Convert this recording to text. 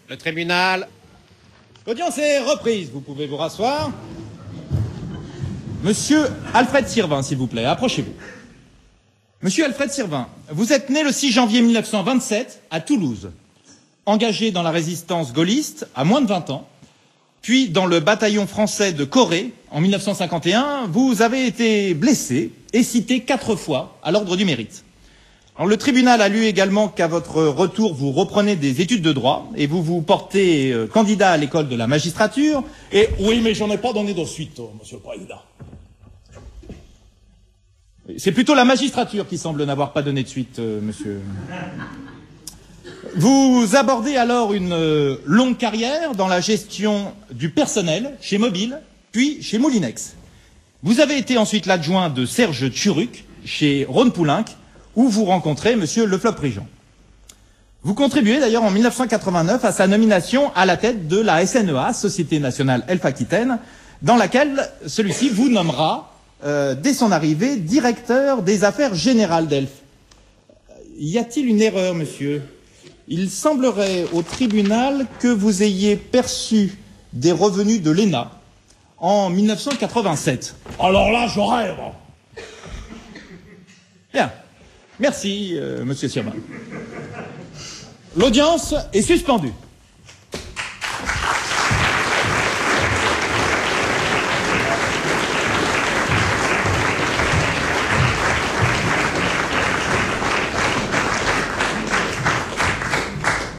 Le tribunal. L'audience est reprise. Vous pouvez vous rasseoir. Monsieur Alfred Sirvin, s'il vous plaît, approchez-vous. Monsieur Alfred Sirvin, vous êtes né le 6 janvier 1927 à Toulouse, engagé dans la résistance gaulliste à moins de 20 ans, puis dans le bataillon français de Corée en 1951, vous avez été blessé et cité 4 fois à l'ordre du mérite. Alors, le tribunal a lu également qu'à votre retour, vous reprenez des études de droit et vous vous portez candidat à l'école de la magistrature. Et oui, mais j'en ai pas donné de suite, monsieur le président. C'est plutôt la magistrature qui semble n'avoir pas donné de suite, monsieur. Vous abordez alors une longue carrière dans la gestion du personnel chez Mobile, puis chez Moulinex. Vous avez été ensuite l'adjoint de Serge Tchuruc chez Rhône-Poulenc, où vous rencontrez monsieur Le Floch-Prigent. Vous contribuez d'ailleurs en 1989 à sa nomination à la tête de la SNEA, Société Nationale Elf-Aquitaine, dans laquelle celui-ci vous nommera, dès son arrivée, directeur des affaires générales d'Elf. Y a-t-il une erreur, monsieur ? Il semblerait au tribunal que vous ayez perçu des revenus de l'ENA en 1987. Alors là, je rêve. Bien. Merci, monsieur Sirvin. L'audience est suspendue.